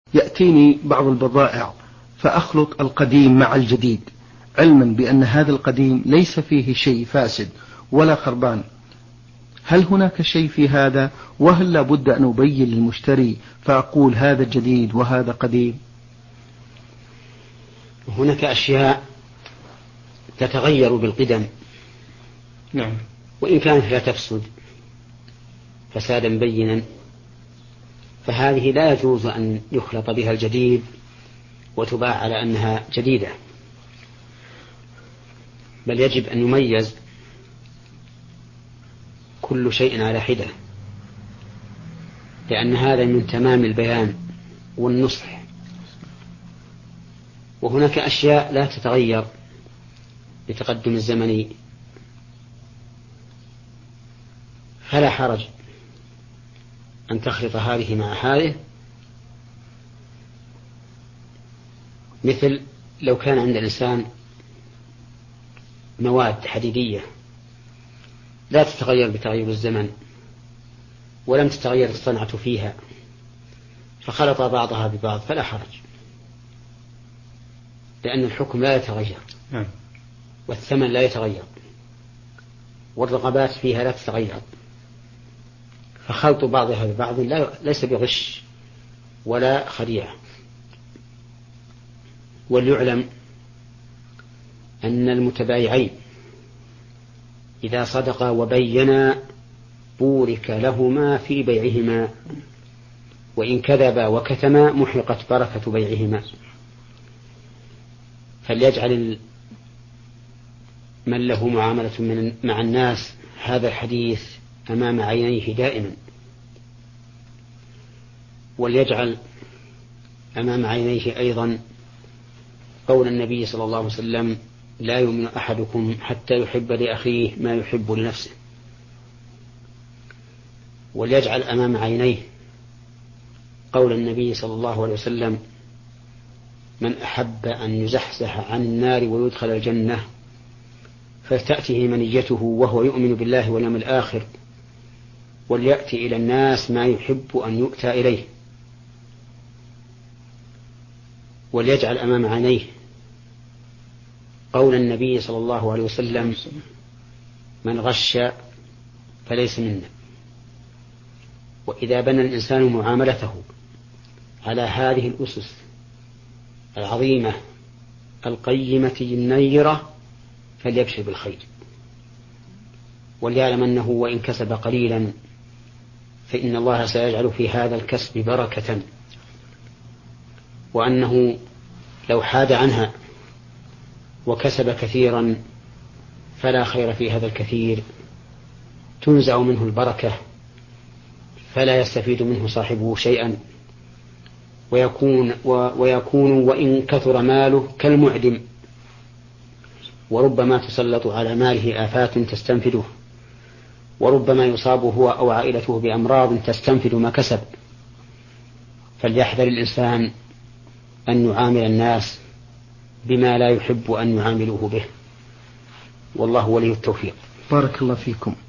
يأتيني بعض البضائع فأخلط القديم مع الجديد، علما بأن هذا القديم ليس فيه شيء فاسد ولا خربان. هل هناك شيء في هذا؟ وهل لا بد أن أبين للمشتري فأقول هذا جديد وهذا قديم؟ هناك أشياء تتغير بالقدم، نعم، وإن كانت لا تفسد فسادا بينا، فهذه لا يجوز أن يخلط بها الجديد وتباع على أنها جديدة، بل يجب أن يميز كل شيء على حدة، لأن هذا من تمام البيان والنصح. وهناك أشياء لا تتغير لتقدم الزمن، فلا حرج أن تخلط هذه مع هذه، مثل لو كان عند الإنسان مواد حديدية لا تتغير بتغير الزمن ولم تتغير الصنعة فيها، فخلط بعضها ببعض فلا حرج، لأن الحكم لا يتغير والثمن لا يتغير والرغبات فيها لا تتغير، فخلط بعضها ببعض ليس بغش ولا خديعة. وليعلم أن المتبايعين إذا صدقا وبينا بورك لهما في بيعهما، وإن كذبا وكتما محقت بركة بيعهما. فليجعل من له معاملة مع الناس هذا الحديث أمام عينيه دائما، وليجعل أمام عينيه أيضا قول النبي صلى الله عليه وسلم: لا يؤمن أحدكم حتى يحب لأخيه ما يحب لنفسه. وليجعل أمام عينيه قول النبي صلى الله عليه وسلم: من أحب أن يزحزح عن النار ويدخل الجنة فتأتيه منيته وهو يؤمن بالله واليوم الآخر وليأتي إلى الناس ما يحب أن يؤتى إليه. وليجعل أمام عينيه قول النبي صلى الله عليه وسلم: من غش فليس منا. وإذا بنى الإنسان معاملته على هذه الأسس العظيمة القيمة النيرة فليبشر بالخير، وليعلم أنه وإن كسب قليلا فإن الله سيجعل في هذا الكسب بركة، وأنه لو حاد عنها وكسب كثيرا فلا خير في هذا الكثير، تنزع منه البركة فلا يستفيد منه صاحبه شيئا، ويكون وإن كثر ماله كالمعدم، وربما تسلط على ماله آفات تستنفده، وربما يصاب هو أو عائلته بأمراض تستنفد ما كسب. فليحذر الإنسان أن يعامل الناس بما لا يحب أن يعاملوه به، والله ولي التوفيق. بارك الله فيكم.